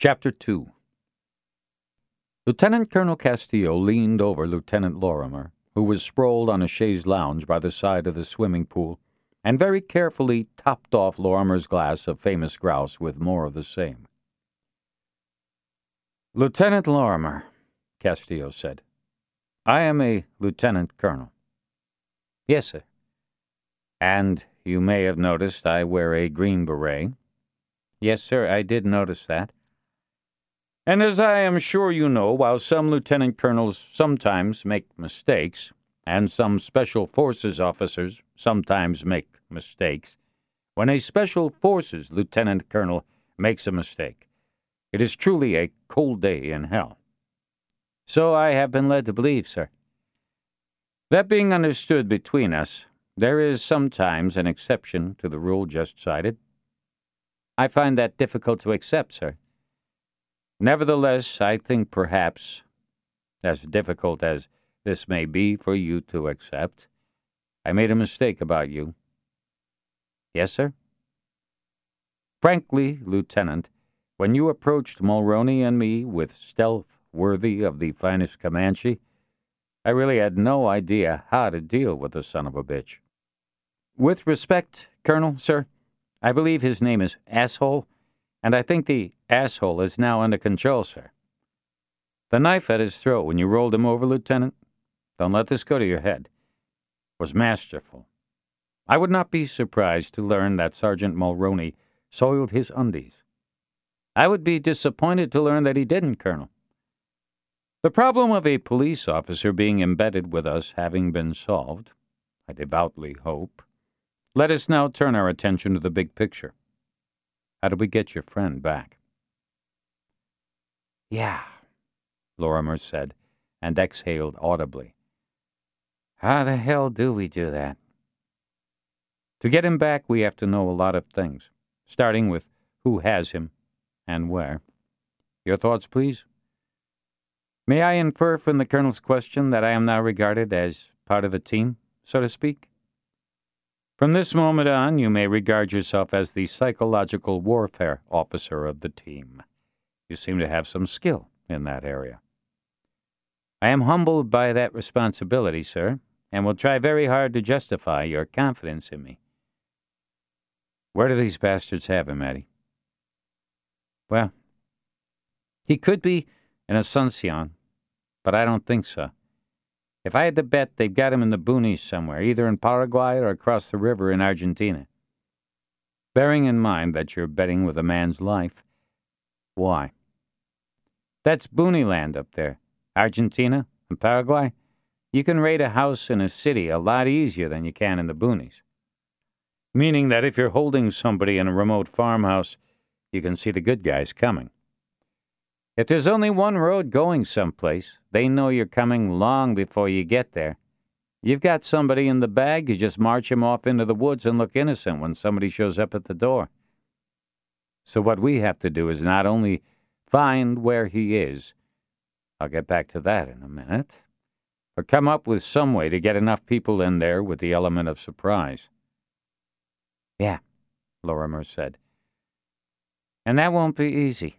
Chapter 2. Lieutenant Colonel Castillo leaned over Lieutenant Lorimer, who was sprawled on a chaise lounge by the side of the swimming pool, and very carefully topped off Lorimer's glass of famous grouse with more of the same. "Lieutenant Lorimer," Castillo said, "I am a lieutenant colonel." "Yes, sir." "And you may have noticed I wear a green beret." "Yes, sir, I did notice that." "And as I am sure you know, while some lieutenant colonels sometimes make mistakes, and some special forces officers sometimes make mistakes, when a special forces lieutenant colonel makes a mistake, it is truly a cold day in hell." "So I have been led to believe, sir." "That being understood between us, there is sometimes an exception to the rule just cited." "I find that difficult to accept, sir." "Nevertheless, I think perhaps, as difficult as this may be for you to accept, I made a mistake about you." "Yes, sir?" "Frankly, Lieutenant, when you approached Mulroney and me with stealth worthy of the finest Comanche, I really had no idea how to deal with the son of a bitch." "With respect, Colonel, sir, I believe his name is Asshole, and I think the asshole is now under control, sir." "The knife at his throat when you rolled him over, Lieutenant, don't let this go to your head, was masterful. I would not be surprised to learn that Sergeant Mulroney soiled his undies." "I would be disappointed to learn that he didn't, Colonel." "The problem of a police officer being embedded with us having been solved, I devoutly hope, let us now turn our attention to the big picture. How do we get your friend back?" "Yeah," Lorimer said, and exhaled audibly. "How the hell do we do that?" "To get him back, we have to know a lot of things, starting with who has him and where. Your thoughts, please?" "May I infer from the Colonel's question that I am now regarded as part of the team, so to speak?" "From this moment on, you may regard yourself as the psychological warfare officer of the team. You seem to have some skill in that area." "I am humbled by that responsibility, sir, and will try very hard to justify your confidence in me." "Where do these bastards have him, Eddie?" "Well, he could be in Asuncion, but I don't think so. If I had to bet, they've got him in the boonies somewhere, either in Paraguay or across the river in Argentina." "Bearing in mind that you're betting with a man's life, why?" "That's boonie land up there. Argentina and Paraguay. You can raid a house in a city a lot easier than you can in the boonies." "Meaning that if you're holding somebody in a remote farmhouse, you can see the good guys coming." "If there's only one road going someplace, they know you're coming long before you get there. You've got somebody in the bag, you just march him off into the woods and look innocent when somebody shows up at the door. So what we have to do is not only find where he is, I'll get back to that in a minute, but come up with some way to get enough people in there with the element of surprise." "Yeah," Lorimer said. "And that won't be easy."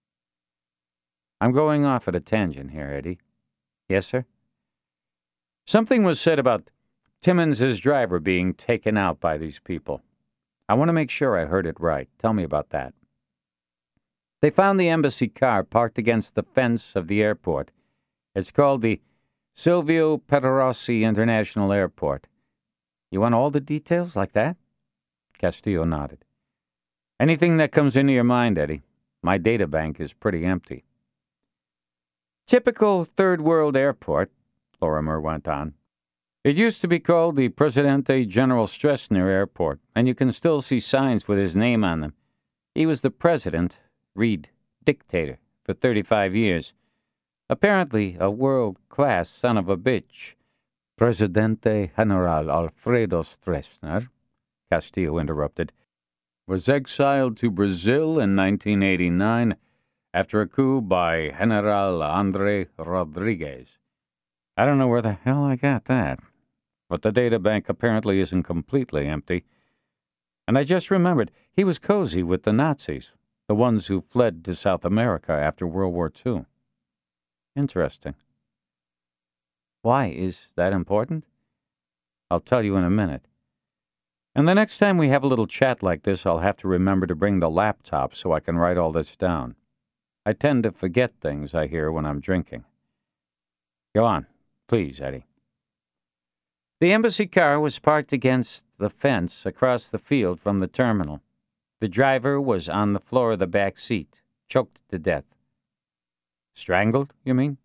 "I'm going off at a tangent here, Eddie." "Yes, sir?" "Something was said about Timmons's driver being taken out by these people. I want to make sure I heard it right. Tell me about that." "They found the embassy car parked against the fence of the airport. It's called the Silvio Pettirossi International Airport. You want all the details like that?" Castillo nodded. "Anything that comes into your mind, Eddie. My data bank is pretty empty." "Typical third world airport," Lorimer went on. "It used to be called the Presidente General Stroessner Airport, and you can still see signs with his name on them. He was the president, read dictator, for 35 years. Apparently a world-class son of a bitch. Presidente General Alfredo Stroessner," Castillo interrupted, "was exiled to Brazil in 1989 after a coup by General André Rodriguez. I don't know where the hell I got that, but the data bank apparently isn't completely empty. And I just remembered he was cozy with the Nazis. The ones who fled to South America after World War II. Interesting. Why? Is that important? I'll tell you in a minute. And the next time we have a little chat like this, I'll have to remember to bring the laptop so I can write all this down. I tend to forget things I hear when I'm drinking. Go on, please, Eddie. The embassy car was parked against the fence across the field from the terminal. The driver was on the floor of the back seat, choked to death. Strangled, you mean?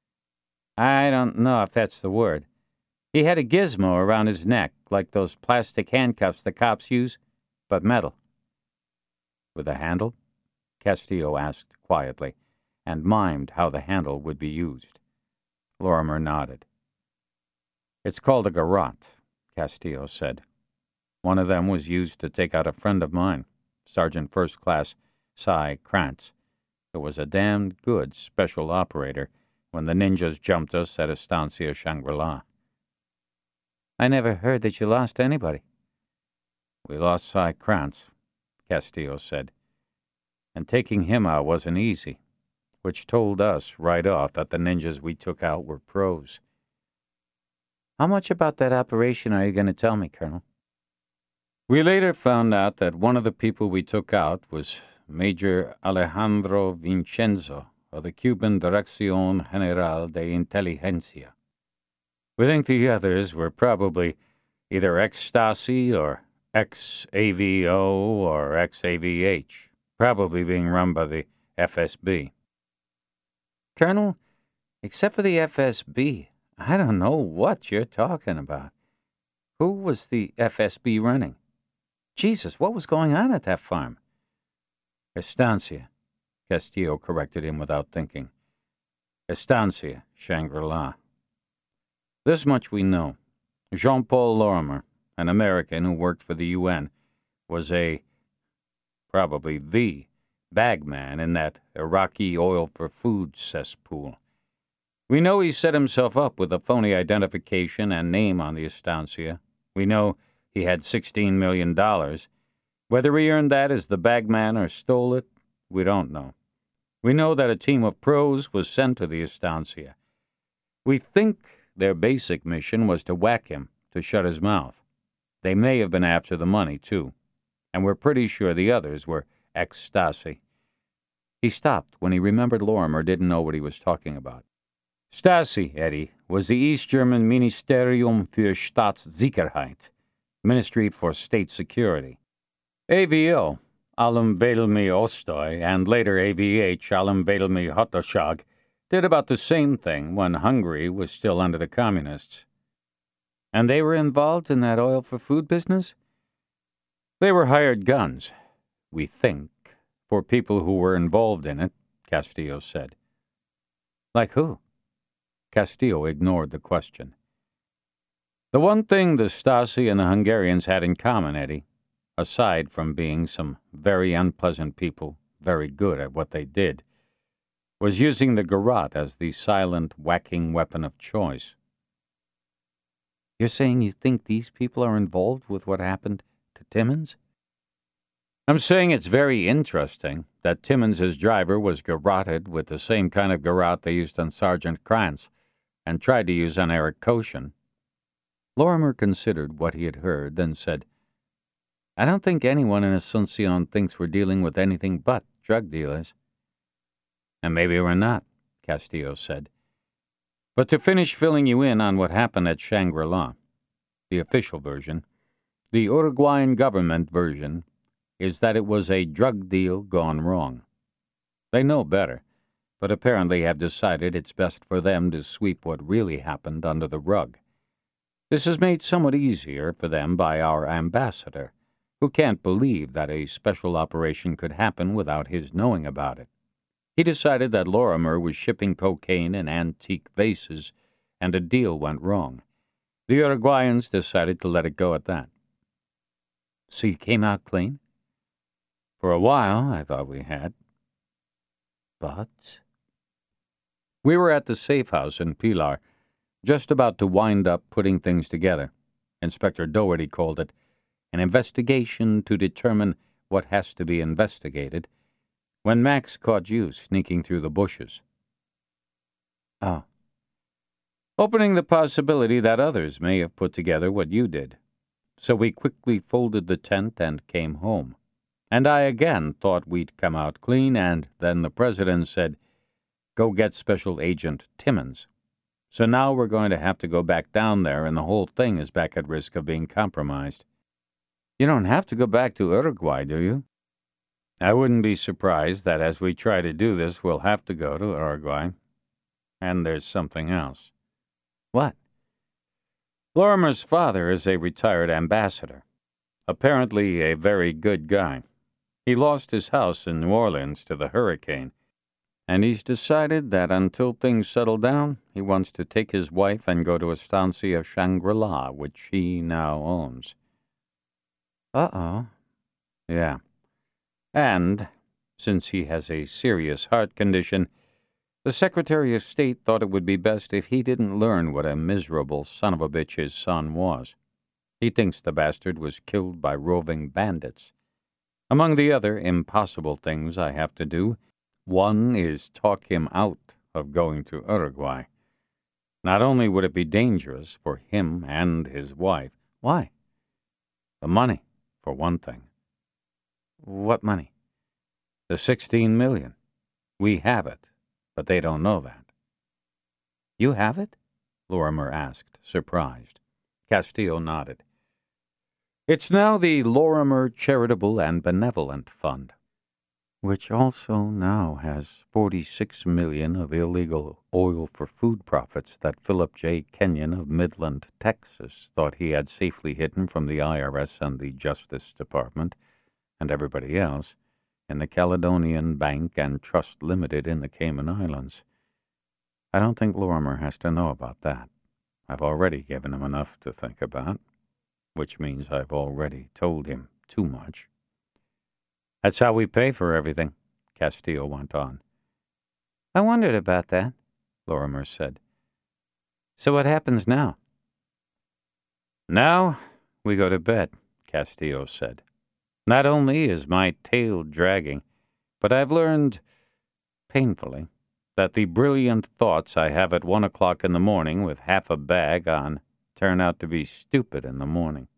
I don't know if that's the word. He had a gizmo around his neck, like those plastic handcuffs the cops use, but metal. With a handle? Castillo asked quietly, and mimed how the handle would be used. Lorimer nodded. It's called a garrote, Castillo said. One of them was used to take out a friend of mine, Sergeant First Class Cy Krantz, who was a damned good special operator when the ninjas jumped us at Estancia Shangri-La. I never heard that you lost anybody. We lost Cy Krantz, Castillo said, and taking him out wasn't easy, which told us right off that the ninjas we took out were pros. How much about that operation are you going to tell me, Colonel? We later found out that one of the people we took out was Major Alejandro Vincenzo of the Cuban Dirección General de Inteligencia. We think the others were probably either ex-Stasi or ex-AVO or ex-AVH, probably being run by the FSB. Colonel, except for the FSB, I don't know what you're talking about. Who was the FSB running? Jesus, what was going on at that farm? Estancia, Castillo corrected him without thinking. Estancia, Shangri-La. This much we know. Jean-Paul Lorimer, an American who worked for the UN, was probably the bagman in that Iraqi oil-for-food cesspool. We know he set himself up with a phony identification and name on the Estancia. We know he had $16 million. Whether he earned that as the bagman or stole it, we don't know. We know that a team of pros was sent to the Estancia. We think their basic mission was to whack him, to shut his mouth. They may have been after the money, too. And we're pretty sure the others were ex-Stasi. He stopped when he remembered Lorimer didn't know what he was talking about. Stasi, Eddie, was the East German Ministerium für Staatssicherheit, Ministry for State Security. AVO, Allem Velmi Ostoy, and later AVH, Allem Velmi Hatóság, did about the same thing when Hungary was still under the communists. And they were involved in that oil-for-food business? They were hired guns, we think, for people who were involved in it, Castillo said. Like who? Castillo ignored the question. The one thing the Stasi and the Hungarians had in common, Eddie, aside from being some very unpleasant people, very good at what they did, was using the garrote as the silent, whacking weapon of choice. You're saying you think these people are involved with what happened to Timmons? I'm saying it's very interesting that Timmons' driver was garroted with the same kind of garrote they used on Sergeant Krantz and tried to use on Eric Koshin. Lorimer considered what he had heard, then said, I don't think anyone in Asuncion thinks we're dealing with anything but drug dealers. And maybe we're not, Castillo said. But to finish filling you in on what happened at Shangri-La, the official version, the Uruguayan government version, is that it was a drug deal gone wrong. They know better, but apparently have decided it's best for them to sweep what really happened under the rug. This is made somewhat easier for them by our ambassador, who can't believe that a special operation could happen without his knowing about it. He decided that Lorimer was shipping cocaine in antique vases, and a deal went wrong. The Uruguayans decided to let it go at that. So you came out clean? For a while, I thought we had. But? We were at the safe house in Pilar, just about to wind up putting things together. Inspector Doherty called it an investigation to determine what has to be investigated, when Max caught you sneaking through the bushes. Oh. Opening the possibility that others may have put together what you did. So we quickly folded the tent and came home. And I again thought we'd come out clean, and then the president said, "Go get Special Agent Timmons." So now we're going to have to go back down there, and the whole thing is back at risk of being compromised. You don't have to go back to Uruguay, do you? I wouldn't be surprised that as we try to do this, we'll have to go to Uruguay. And there's something else. What? Lorimer's father is a retired ambassador. Apparently a very good guy. He lost his house in New Orleans to the hurricane, and he's decided that until things settle down, he wants to take his wife and go to Estancia Shangri-La, which he now owns. Uh-oh. Yeah. And, since he has a serious heart condition, the Secretary of State thought it would be best if he didn't learn what a miserable son of a bitch his son was. He thinks the bastard was killed by roving bandits. Among the other impossible things I have to do, one is talk him out of going to Uruguay. Not only would it be dangerous for him and his wife. Why? The money, for one thing. What money? The $16 million. We have it, but they don't know that. You have it? Lorimer asked, surprised. Castillo nodded. It's now the Lorimer Charitable and Benevolent Fund, which also now has $46 million of illegal oil for food profits that Philip J. Kenyon of Midland, Texas, thought he had safely hidden from the IRS and the Justice Department and everybody else in the Caledonian Bank and Trust Limited in the Cayman Islands. I don't think Lorimer has to know about that. I've already given him enough to think about, which means I've already told him too much. That's how we pay for everything, Castillo went on. I wondered about that, Lorimer said. So what happens now? Now we go to bed, Castillo said. Not only is my tail dragging, but I've learned, painfully, that the brilliant thoughts I have at 1 o'clock in the morning with half a bag on turn out to be stupid in the morning.